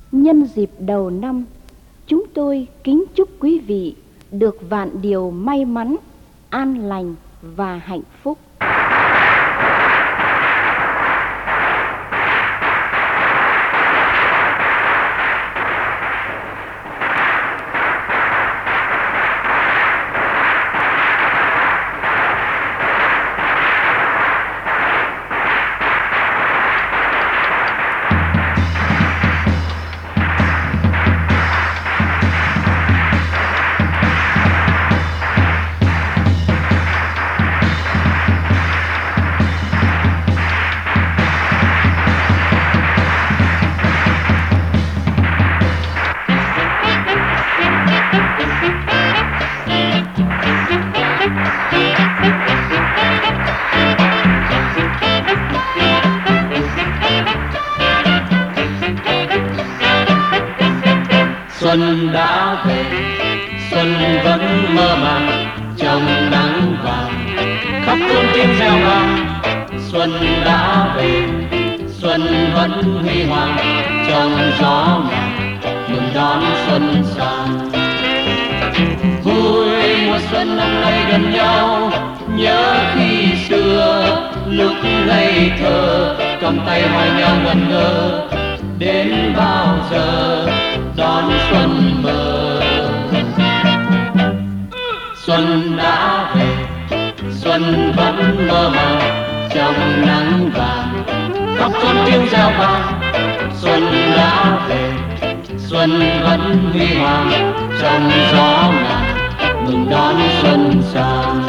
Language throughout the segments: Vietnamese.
Nhân dịp đầu năm, chúng tôi kính chúc quý vị được vạn điều may mắn, an lành và hạnh phúc. Xuân đã về, xuân vẫn mơ màng trong nắng vàng, khắp chốn tiếng reo vang. Xuân đã về, xuân vẫn huy hoàng trong gió màng, mừng đón xuân sang. Vui mùa xuân năm nay gần nhau, nhớ khi xưa lúc ngây thơ cầm tay hỏi nhau ngẩn ngơ, đến bao giờ đón xuân mơ. Xuân đã về, xuân vẫn mơ màng trong nắng vàng, khắp chốn tiếng reo vang. Xuân đã về, xuân vẫn huy hoàng trong gió ngàn, mừng đón xuân sang.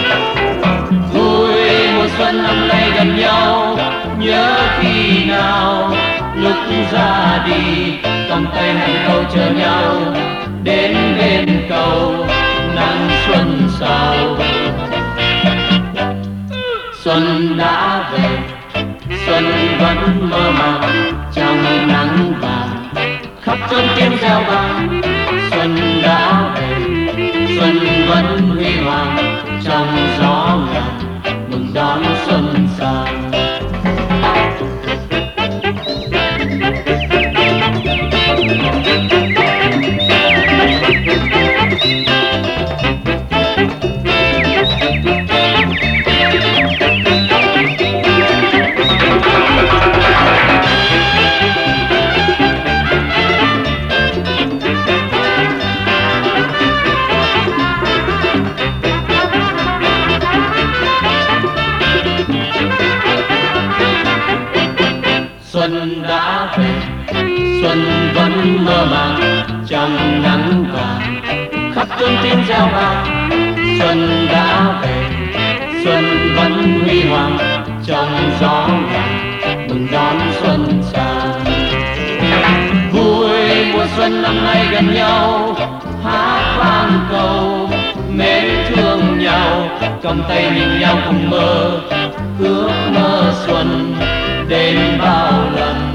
Vui mùa xuân năm nay gần nhau, nhớ khi nào lúc ra đi cầm tay hẹn câu chờ nhau, đến bên cầu nắng xuân sau. Xuân đã về, xuân vẫn mơ màng trong nắng vàng, khắp chốn tiếng reo vang. Xuân đã về, xuân vẫn huy hoàng trong gió ngàn, mừng đón xuân sang. Xuân đã về, xuân vẫn mơ màng trong nắng vàng, khắp chốn tiếng reo vang. Xuân đã về, xuân vẫn huy hoàng trong gió vàng, mừng đón xuân sang. Vui mùa xuân năm nay gần nhau, hát vang câu mến thương nhau, cầm tay nhìn nhau cùng mơ, ước mơ xuân đến bao lần.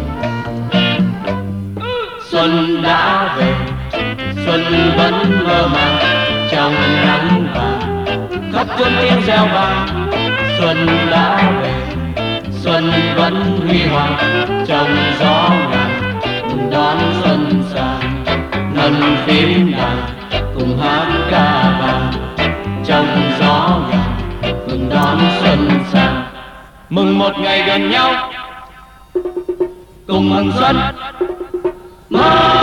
Xuân đã về, xuân vẫn mơ màng trong nắng vàng, khắp chốn tiếng reo vang. Xuân đã về, xuân vẫn huy hoàng trong gió ngàn, mừng đón xuân sang. Ngân phím đàn cùng hát ca vàng trong gió ngàn, mừng đón xuân sang. Mừng một ngày gần nhau, cùng mừng xuân.